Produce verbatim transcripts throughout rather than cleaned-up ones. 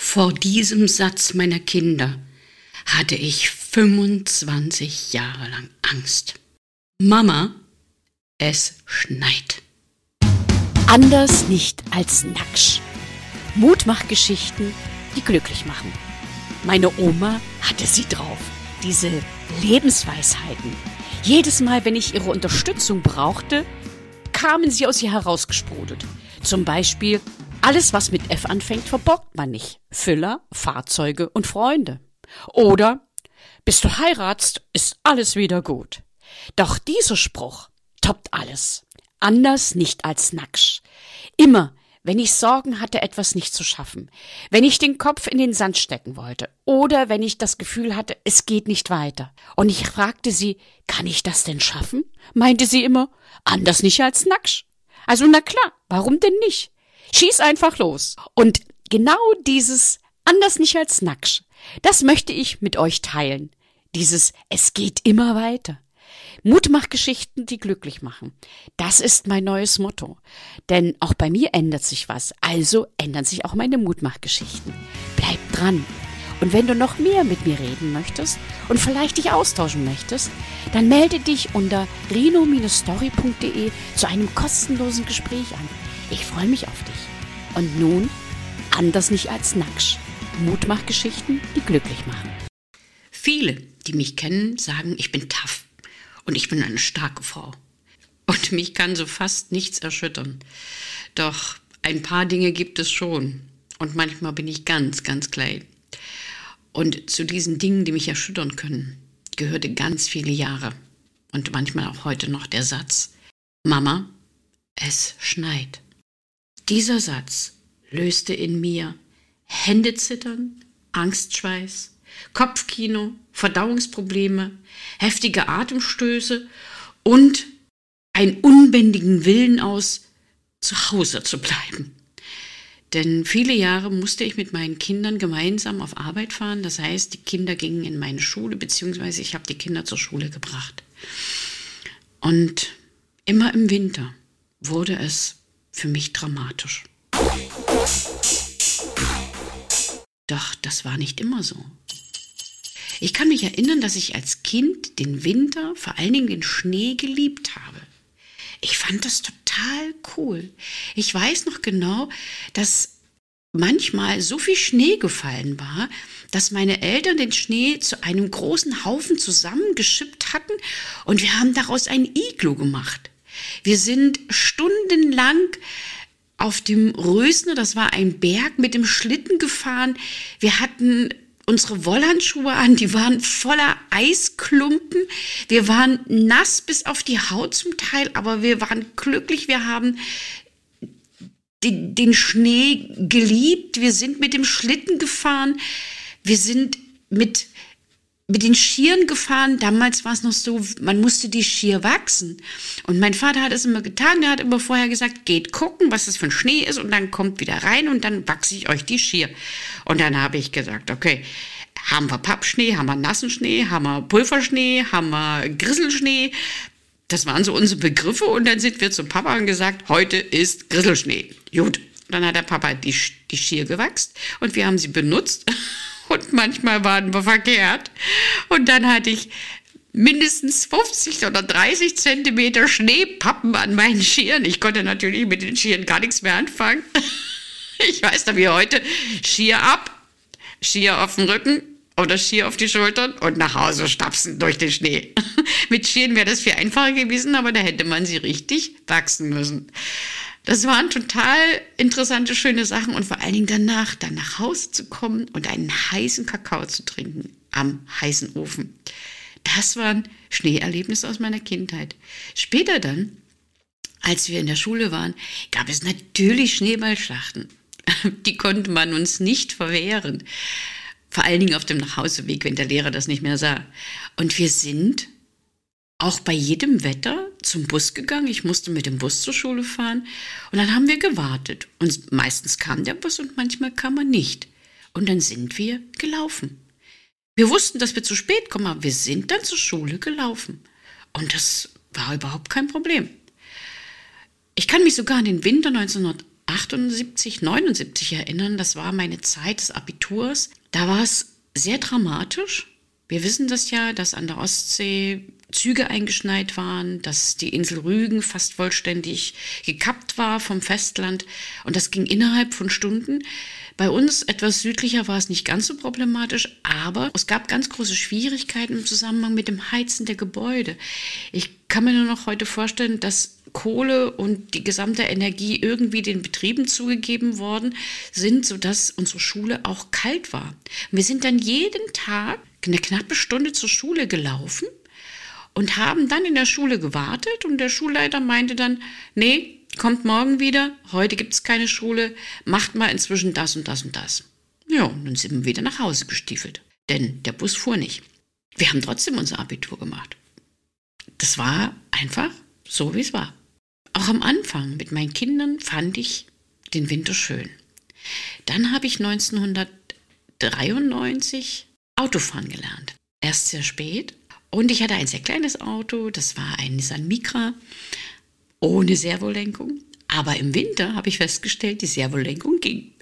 Vor diesem Satz meiner Kinder hatte ich fünfundzwanzig Jahre lang Angst. Mama, es schneit. Anders nicht als Nacksch. Mutmachgeschichten, die glücklich machen. Meine Oma hatte sie drauf, diese Lebensweisheiten. Jedes Mal, wenn ich ihre Unterstützung brauchte, kamen sie aus ihr herausgesprudelt. Zum Beispiel, alles, was mit F anfängt, verborgt man nicht. Füller, Fahrzeuge und Freunde. Oder, bis du heiratst, ist alles wieder gut. Doch dieser Spruch toppt alles. Anders nicht als Nacksch. Immer, wenn ich Sorgen hatte, etwas nicht zu schaffen, wenn ich den Kopf in den Sand stecken wollte oder wenn ich das Gefühl hatte, es geht nicht weiter. Und ich fragte sie, kann ich das denn schaffen? Meinte sie immer, anders nicht als Nacksch. Also na klar, warum denn nicht? Schieß einfach los. Und genau dieses anders nicht als Nacksch, das möchte ich mit euch teilen. Dieses es geht immer weiter. Mutmachgeschichten, die glücklich machen. Das ist mein neues Motto. Denn auch bei mir ändert sich was. Also ändern sich auch meine Mutmachgeschichten. Bleib dran. Und wenn du noch mehr mit mir reden möchtest und vielleicht dich austauschen möchtest, dann melde dich unter reno Story punkt de zu einem kostenlosen Gespräch an. Ich freue mich auf dich. Und nun, anders nicht als Nacksch. Mutmachgeschichten, die glücklich machen. Viele, die mich kennen, sagen, ich bin tough. Und ich bin eine starke Frau. Und mich kann so fast nichts erschüttern. Doch ein paar Dinge gibt es schon. Und manchmal bin ich ganz, ganz klein. Und zu diesen Dingen, die mich erschüttern können, gehörte ganz viele Jahre. Und manchmal auch heute noch der Satz, Mama, es schneit. Dieser Satz löste in mir Händezittern, Angstschweiß, Kopfkino, Verdauungsprobleme, heftige Atemstöße und einen unbändigen Willen aus, zu Hause zu bleiben. Denn viele Jahre musste ich mit meinen Kindern gemeinsam auf Arbeit fahren. Das heißt, die Kinder gingen in meine Schule, beziehungsweise ich habe die Kinder zur Schule gebracht. Und immer im Winter wurde es für mich dramatisch. Doch das war nicht immer so. Ich kann mich erinnern, dass ich als Kind den Winter, vor allen Dingen den Schnee, geliebt habe. Ich fand das total cool. Ich weiß noch genau, dass manchmal so viel Schnee gefallen war, dass meine Eltern den Schnee zu einem großen Haufen zusammengeschippt hatten und wir haben daraus ein Iglu gemacht. Wir sind stundenlang auf dem Rösner, das war ein Berg, mit dem Schlitten gefahren. Wir hatten unsere Wollhandschuhe an, die waren voller Eisklumpen. Wir waren nass bis auf die Haut zum Teil, aber wir waren glücklich. Wir haben den, den Schnee geliebt. Wir sind mit dem Schlitten gefahren. Wir sind mit, mit den Schieren gefahren. Damals war es noch so, man musste die Schier wachsen. Und mein Vater hat es immer getan. Er hat immer vorher gesagt, geht gucken, was das für ein Schnee ist und dann kommt wieder rein und dann wachse ich euch die Schier. Und dann habe ich gesagt, okay, haben wir Pappschnee, haben wir nassen Schnee, haben wir Pulverschnee, haben wir Grisselschnee. Das waren so unsere Begriffe und dann sind wir zum Papa und gesagt, heute ist Grisselschnee. Gut, dann hat der Papa die, die Schier gewachst und wir haben sie benutzt und manchmal waren wir verkehrt. Und dann hatte ich mindestens fünfzig oder dreißig Zentimeter Schneepappen an meinen Schieren. Ich konnte natürlich mit den Schieren gar nichts mehr anfangen. Ich weiß noch wie heute, Schier ab, Schier auf den Rücken oder Schier auf die Schultern und nach Hause stapsen durch den Schnee. Mit Schieren wäre das viel einfacher gewesen, aber da hätte man sie richtig wachsen müssen. Das waren total interessante, schöne Sachen und vor allen Dingen danach, dann nach Hause zu kommen und einen heißen Kakao zu trinken am heißen Ofen. Das waren Schneeerlebnisse aus meiner Kindheit. Später dann, als wir in der Schule waren, gab es natürlich Schneeballschlachten. Die konnte man uns nicht verwehren. Vor allen Dingen auf dem Nachhauseweg, wenn der Lehrer das nicht mehr sah. Und wir sind auch bei jedem Wetter zum Bus gegangen. Ich musste mit dem Bus zur Schule fahren. Und dann haben wir gewartet. Und meistens kam der Bus und manchmal kam er nicht. Und dann sind wir gelaufen. Wir wussten, dass wir zu spät kommen, aber wir sind dann zur Schule gelaufen. Und das war überhaupt kein Problem. Ich kann mich sogar an den Winter neunzehnhundertachtundachtzig achtundsiebzig, neunundsiebzig erinnern. Das war meine Zeit des Abiturs. Da war es sehr dramatisch. Wir wissen das ja, dass an der Ostsee Züge eingeschneit waren, dass die Insel Rügen fast vollständig gekappt war vom Festland. Und das ging innerhalb von Stunden. Bei uns etwas südlicher war es nicht ganz so problematisch, aber es gab ganz große Schwierigkeiten im Zusammenhang mit dem Heizen der Gebäude. Ich kann mir nur noch heute vorstellen, dass Kohle und die gesamte Energie irgendwie den Betrieben zugegeben worden sind, sodass unsere Schule auch kalt war. Wir sind dann jeden Tag eine knappe Stunde zur Schule gelaufen und haben dann in der Schule gewartet und der Schulleiter meinte dann, nee, kommt morgen wieder, heute gibt es keine Schule, macht mal inzwischen das und das und das. Ja, und dann sind wir wieder nach Hause gestiefelt, denn der Bus fuhr nicht. Wir haben trotzdem unser Abitur gemacht. Das war einfach so, wie es war. Auch am Anfang mit meinen Kindern fand ich den Winter schön. Dann habe ich neunzehnhundertdreiundneunzig Autofahren gelernt. Erst sehr spät. Und ich hatte ein sehr kleines Auto, das war ein Nissan Micra, ohne Servolenkung. Aber im Winter habe ich festgestellt, die Servolenkung ging.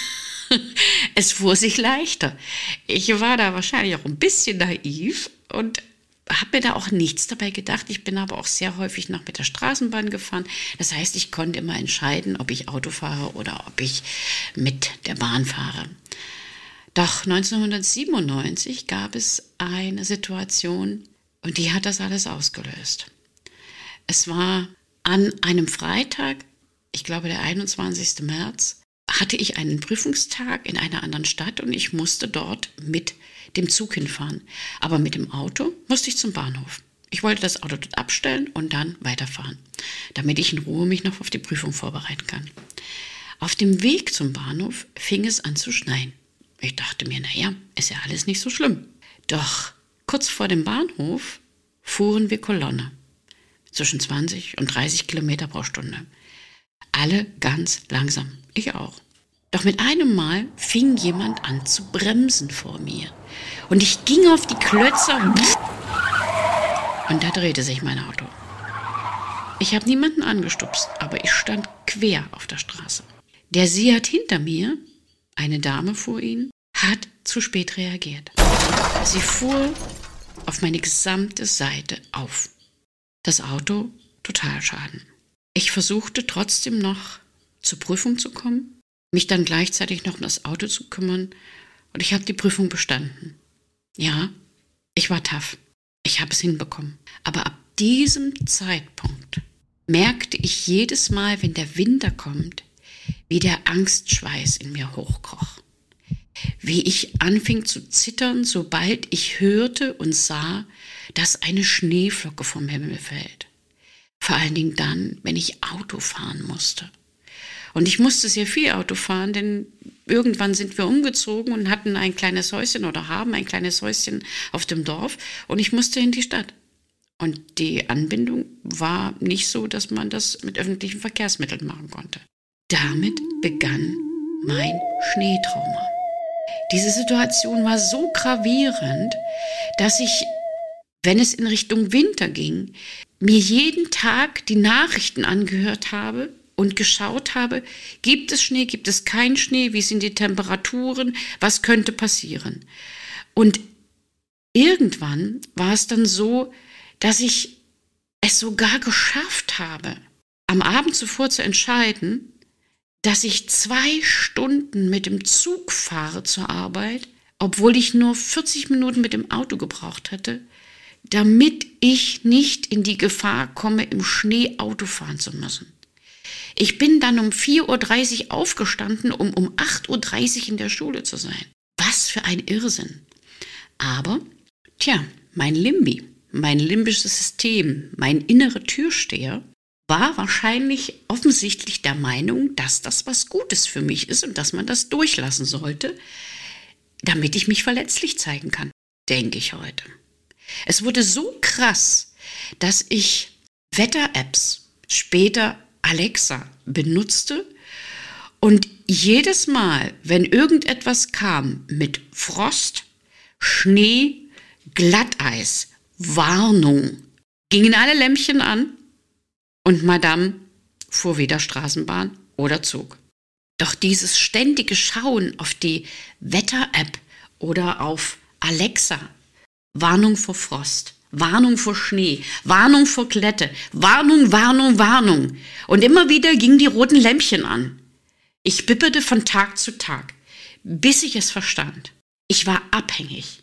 Es fuhr sich leichter. Ich war da wahrscheinlich auch ein bisschen naiv und habe mir da auch nichts dabei gedacht. Ich bin aber auch sehr häufig noch mit der Straßenbahn gefahren. Das heißt, ich konnte immer entscheiden, ob ich Auto fahre oder ob ich mit der Bahn fahre. Doch neunzehnhundertsiebenundneunzig gab es eine Situation und die hat das alles ausgelöst. Es war an einem Freitag, ich glaube der einundzwanzigsten März, hatte ich einen Prüfungstag in einer anderen Stadt und ich musste dort mit dem Zug hinfahren. Aber mit dem Auto musste ich zum Bahnhof. Ich wollte das Auto dort abstellen und dann weiterfahren, damit ich in Ruhe mich noch auf die Prüfung vorbereiten kann. Auf dem Weg zum Bahnhof fing es an zu schneien. Ich dachte mir, naja, ist ja alles nicht so schlimm. Doch kurz vor dem Bahnhof fuhren wir Kolonne. Zwischen zwanzig und dreißig Kilometer pro Stunde. Alle ganz langsam. Ich auch. Doch mit einem Mal fing jemand an zu bremsen vor mir. Und ich ging auf die Klötze und da drehte sich mein Auto. Ich habe niemanden angestupst, aber ich stand quer auf der Straße. Der Seat hinter mir, eine Dame vor ihn, hat zu spät reagiert. Sie fuhr auf meine gesamte Seite auf. Das Auto Totalschaden. Ich versuchte trotzdem noch zur Prüfung zu kommen, mich dann gleichzeitig noch um das Auto zu kümmern und ich habe die Prüfung bestanden. Ja, ich war tough. Ich habe es hinbekommen. Aber ab diesem Zeitpunkt merkte ich jedes Mal, wenn der Winter kommt, wie der Angstschweiß in mir hochkroch. Wie ich anfing zu zittern, sobald ich hörte und sah, dass eine Schneeflocke vom Himmel fällt. Vor allen Dingen dann, wenn ich Auto fahren musste. Und ich musste sehr viel Auto fahren, denn irgendwann sind wir umgezogen und hatten ein kleines Häuschen oder haben ein kleines Häuschen auf dem Dorf und ich musste in die Stadt. Und die Anbindung war nicht so, dass man das mit öffentlichen Verkehrsmitteln machen konnte. Damit begann mein Schneetrauma. Diese Situation war so gravierend, dass ich, wenn es in Richtung Winter ging, mir jeden Tag die Nachrichten angehört habe und geschaut habe, gibt es Schnee, gibt es keinen Schnee, wie sind die Temperaturen, was könnte passieren. Und irgendwann war es dann so, dass ich es sogar geschafft habe, am Abend zuvor zu entscheiden, dass ich zwei Stunden mit dem Zug fahre zur Arbeit, obwohl ich nur vierzig Minuten mit dem Auto gebraucht hätte, damit ich nicht in die Gefahr komme, im Schnee Auto fahren zu müssen. Ich bin dann um vier Uhr dreißig aufgestanden, um um acht Uhr dreißig in der Schule zu sein. Was für ein Irrsinn. Aber, tja, mein Limbi, mein limbisches System, mein innerer Türsteher, war wahrscheinlich offensichtlich der Meinung, dass das was Gutes für mich ist und dass man das durchlassen sollte, damit ich mich verletzlich zeigen kann, denke ich heute. Es wurde so krass, dass ich Wetter-Apps, später Alexa, benutzte und jedes Mal, wenn irgendetwas kam mit Frost, Schnee, Glatteis, Warnung, gingen alle Lämpchen an und Madame fuhr wieder Straßenbahn oder Zug. Doch dieses ständige Schauen auf die Wetter-App oder auf Alexa, Warnung vor Frost, Warnung vor Schnee, Warnung vor Glätte, Warnung, Warnung, Warnung. Und immer wieder gingen die roten Lämpchen an. Ich bipperte von Tag zu Tag, bis ich es verstand. Ich war abhängig.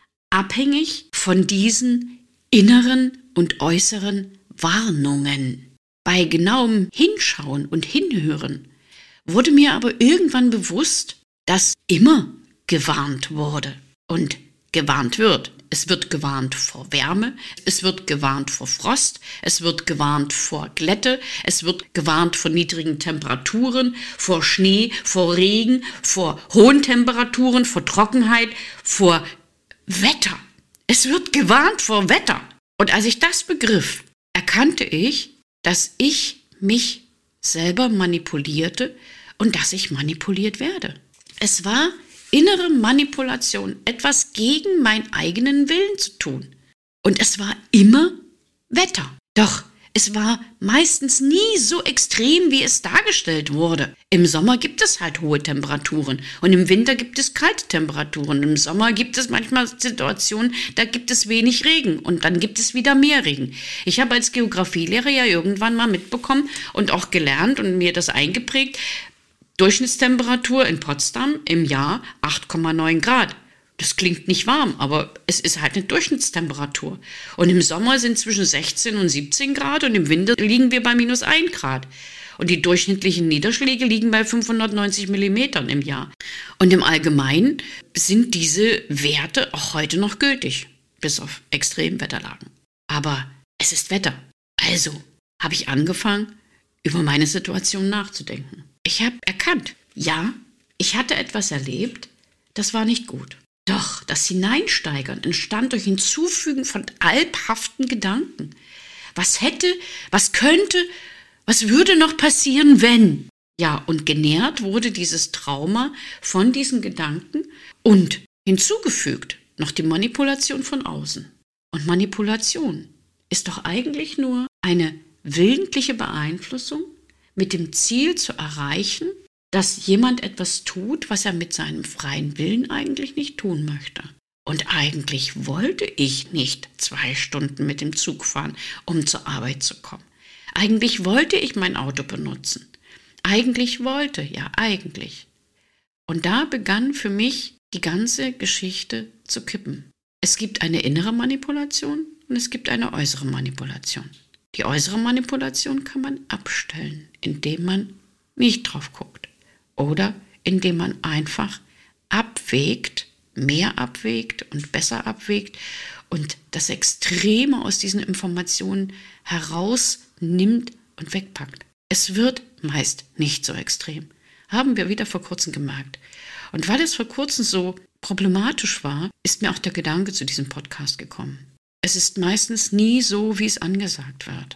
Abhängig von diesen inneren und äußeren Warnungen. Bei genauem Hinschauen und Hinhören wurde mir aber irgendwann bewusst, dass immer gewarnt wurde und gewarnt wird. Es wird gewarnt vor Wärme, es wird gewarnt vor Frost, es wird gewarnt vor Glätte, es wird gewarnt vor niedrigen Temperaturen, vor Schnee, vor Regen, vor hohen Temperaturen, vor Trockenheit, vor Wetter. Es wird gewarnt vor Wetter. Und als ich das begriff, erkannte ich, dass ich mich selber manipulierte und dass ich manipuliert werde. Es war innere Manipulation, etwas gegen meinen eigenen Willen zu tun. Und es war immer Wetter. Doch es war meistens nie so extrem, wie es dargestellt wurde. Im Sommer gibt es halt hohe Temperaturen und im Winter gibt es kalte Temperaturen. Im Sommer gibt es manchmal Situationen, da gibt es wenig Regen und dann gibt es wieder mehr Regen. Ich habe als Geografielehrer ja irgendwann mal mitbekommen und auch gelernt und mir das eingeprägt, Durchschnittstemperatur in Potsdam im Jahr acht Komma neun Grad. Das klingt nicht warm, aber es ist halt eine Durchschnittstemperatur. Und im Sommer sind zwischen sechzehn und siebzehn Grad und im Winter liegen wir bei minus ein Grad. Und die durchschnittlichen Niederschläge liegen bei fünfhundertneunzig Millimetern im Jahr. Und im Allgemeinen sind diese Werte auch heute noch gültig, bis auf Extremwetterlagen. Aber es ist Wetter. Also habe ich angefangen, über meine Situation nachzudenken. Ich habe erkannt, ja, ich hatte etwas erlebt, das war nicht gut. Doch das Hineinsteigern entstand durch Hinzufügen von albhaften Gedanken. Was hätte, was könnte, was würde noch passieren, wenn? Ja, und genährt wurde dieses Trauma von diesen Gedanken und hinzugefügt noch die Manipulation von außen. Und Manipulation ist doch eigentlich nur eine willentliche Beeinflussung mit dem Ziel zu erreichen, dass jemand etwas tut, was er mit seinem freien Willen eigentlich nicht tun möchte. Und eigentlich wollte ich nicht zwei Stunden mit dem Zug fahren, um zur Arbeit zu kommen. Eigentlich wollte ich mein Auto benutzen. Eigentlich wollte, ja eigentlich. Und da begann für mich die ganze Geschichte zu kippen. Es gibt eine innere Manipulation und es gibt eine äußere Manipulation. Die äußere Manipulation kann man abstellen, indem man nicht drauf guckt oder indem man einfach abwägt, mehr abwägt und besser abwägt und das Extreme aus diesen Informationen herausnimmt und wegpackt. Es wird meist nicht so extrem. Haben wir wieder vor kurzem gemerkt. Und weil es vor kurzem so problematisch war, ist mir auch der Gedanke zu diesem Podcast gekommen. Es ist meistens nie so, wie es angesagt wird.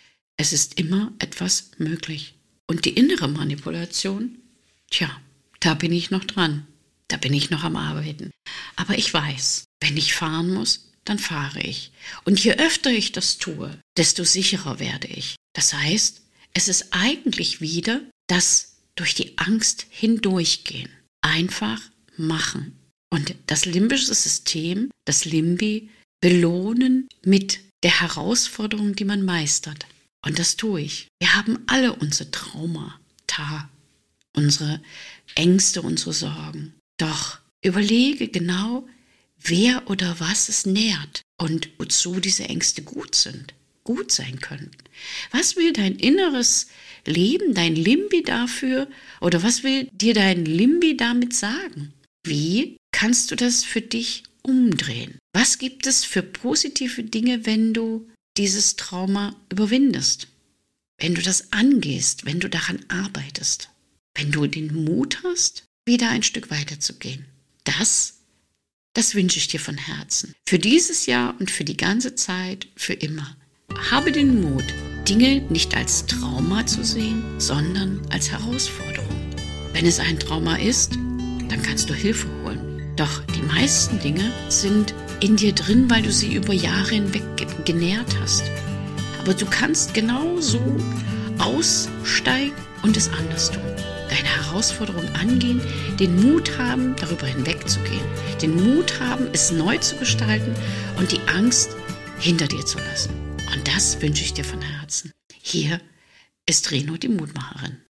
Es ist immer etwas möglich. Und die innere Manipulation, tja, da bin ich noch dran. Da bin ich noch am Arbeiten. Aber ich weiß, wenn ich fahren muss, dann fahre ich. Und je öfter ich das tue, desto sicherer werde ich. Das heißt, es ist eigentlich wieder das durch die Angst hindurchgehen. Einfach machen. Und das limbische System, das Limbi, belohnen mit der Herausforderung, die man meistert. Und das tue ich. Wir haben alle unsere Traumata, unsere Ängste, unsere Sorgen. Doch überlege genau, wer oder was es nährt und wozu diese Ängste gut sind, gut sein können. Was will dein inneres Leben, dein Limbi dafür, oder was will dir dein Limbi damit sagen? Wie kannst du das für dich umdrehen? Was gibt es für positive Dinge, wenn du dieses Trauma überwindest? Wenn du das angehst, wenn du daran arbeitest, wenn du den Mut hast, wieder ein Stück weiterzugehen. Das, das wünsche ich dir von Herzen. Für dieses Jahr und für die ganze Zeit, für immer. Habe den Mut, Dinge nicht als Trauma zu sehen, sondern als Herausforderung. Wenn es ein Trauma ist, dann kannst du Hilfe holen. Doch die meisten Dinge sind in dir drin, weil du sie über Jahre hinweg genährt hast. Aber du kannst genauso aussteigen und es anders tun. deine Herausforderung angehen, den Mut haben, darüber hinwegzugehen, den Mut haben, es neu zu gestalten und die Angst hinter dir zu lassen. Und das wünsche ich dir von Herzen. Hier ist Reno, die Mutmacherin.